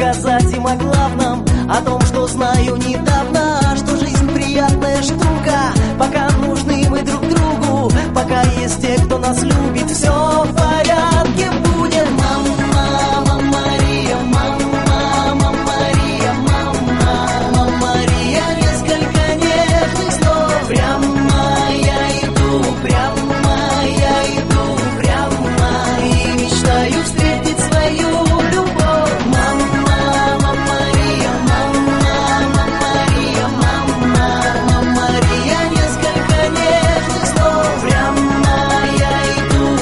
рассказать им о главном, о том, что знаю недавно, что жизнь приятная штука, пока нужны мы друг другу, пока есть те, кто нас любит, все в порядке будет. Мама Мария, мама Мария, мама Мария, несколько нежных слов. Прямо я иду, прямо и мечтаю встретить свою любовь. Мама Мария, мама Мария, несколько нежных слов. Прямо я иду,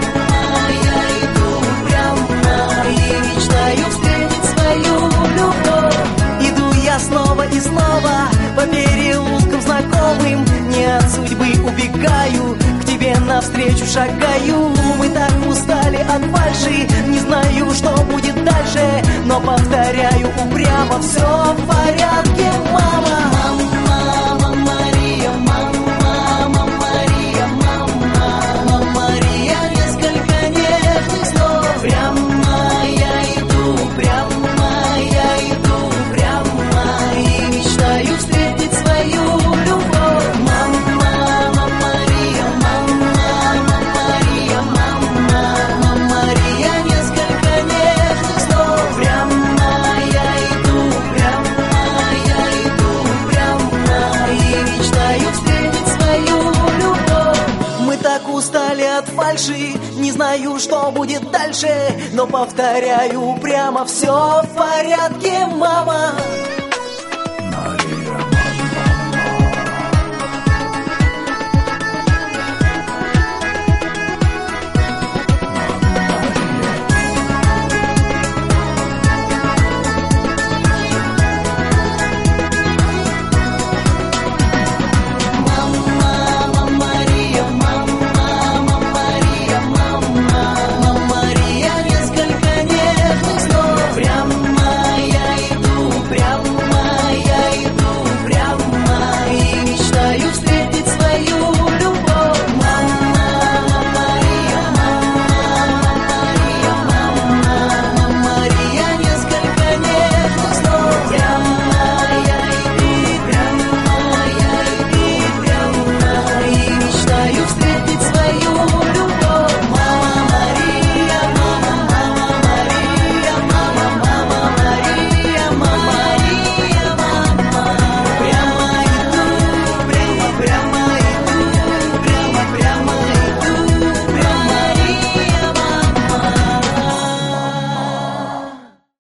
прямо и мечтаю встретить свою любовь. Иду я снова и снова по переулкам знакомым, не от судьбы убегаю, к тебе навстречу шагаю. Мы так устали от фальши, не знаю, что будет дальше, но повторяю упрямо: все в порядке, мама. Мама Мария, мама Мария, мама Мария, несколько нежных слов. Прямо я иду, прямо и мечтаю встретить свою любовь. Мама Мария, мама Мария, несколько нежных слов. Прямо я иду, прямо и мечтаю встретить свою любовь. Мы так устали от фальши, не знаю, что будет дальше, но повторяю прямо: все в порядке, мама.